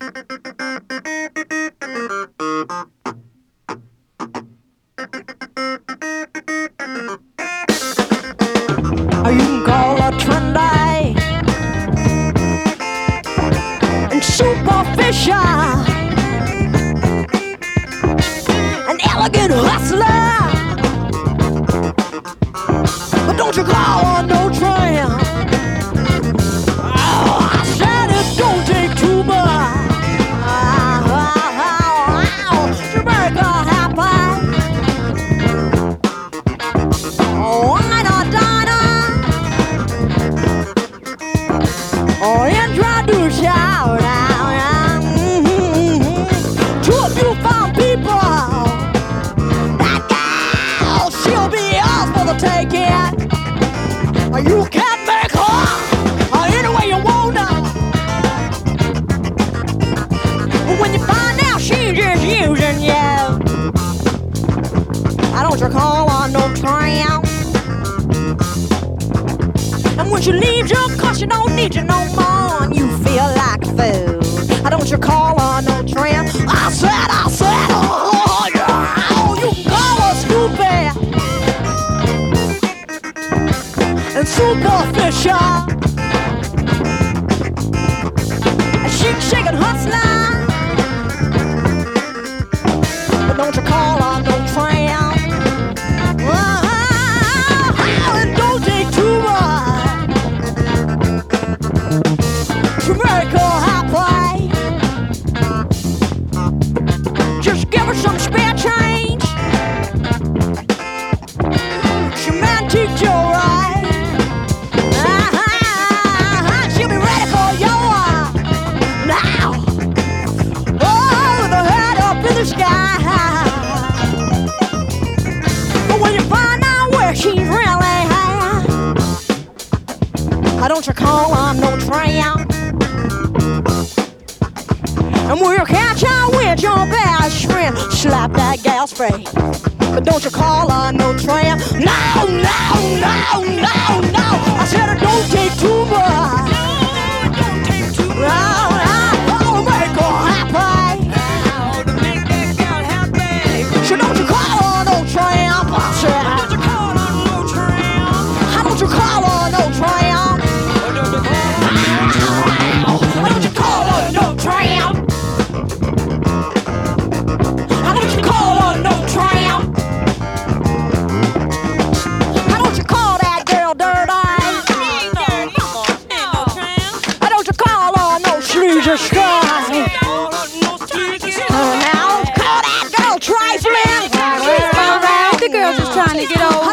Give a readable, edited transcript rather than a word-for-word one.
You can call her trendy and superficial, an elegant hustler, but don't you call her no tramp. Oh, I said it don't take too much. To make her happy. Oh, wine or diner, or introduce you to a few fine people. That girl, she'll be yours for the taking. You can make her any way you want her. But when you find out she's just using you, I don't you call her no tramp. And when she leaves you, cause she don't need you no more, and you feel like a fool, I don't you call her no tramp. I said, oh yeah, oh, you can call her stupid and superficial, and shaking hustler, but don't you call her no tramp. It don't take too much to make her happy. Just give her some spare change. She might teach you right. She'll be ready for you now. Oh, with her head up in the sky. But when you find out where she's really at, don't you call her no tramp. And we'll catch her with your best friend, slap that gal's face. But don't you call her no tramp. No, no, no, no, no. I said it don't take too much. No, it don't take too much. Oh, make her happy. How to make that gal happy. So don't you call her no tramp. I said, don't you call her no tramp. How don't you call her no tramp? Why don't you call her no tramp? How don't you call her no tramp? How don't you call that girl dirty? Why don't you call her no sleazy sky? Now call that girl trifling. The girl's just trying to get over.